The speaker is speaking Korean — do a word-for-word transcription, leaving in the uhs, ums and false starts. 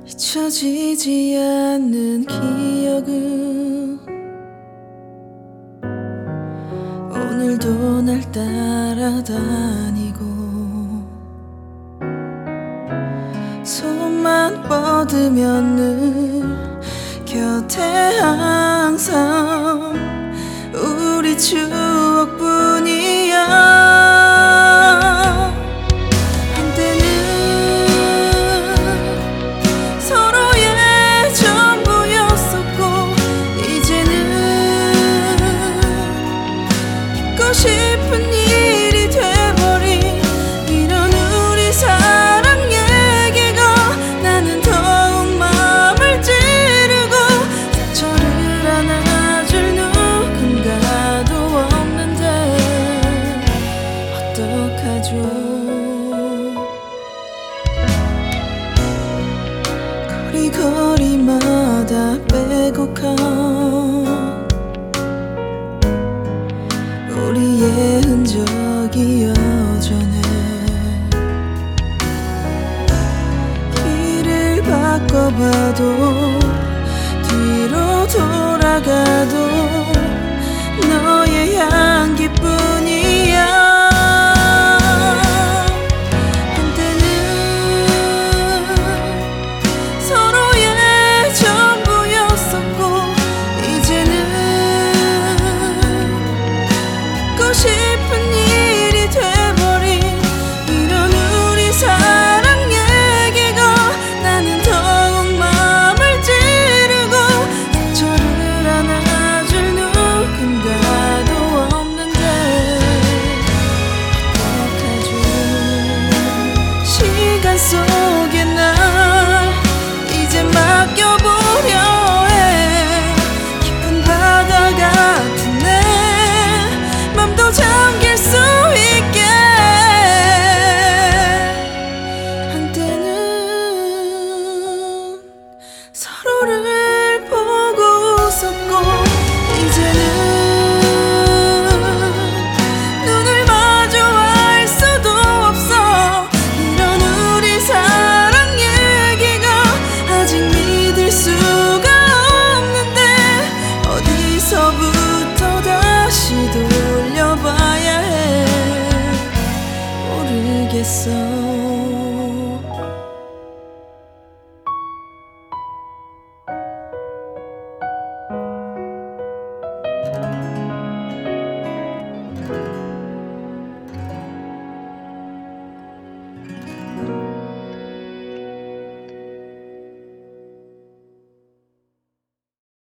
잊혀지지 않는 기억은 오늘도 날 따라다니고 손만 뻗으면 늘 곁에 항상 우리 추억뿐이야. 한때는 서로의 전부였었고 이제는 잊고 싶은 일이 돼버린 이런 우리 사랑 얘기가 나는 더욱 마음을 찌르고 상처를 안아줄 누군가도 없는데 어떡하죠. 거리거리마다 빼곡한 우리의 흔적이 여전해. 길을 바꿔봐도 뒤로 돌아가도 너의 향기뿐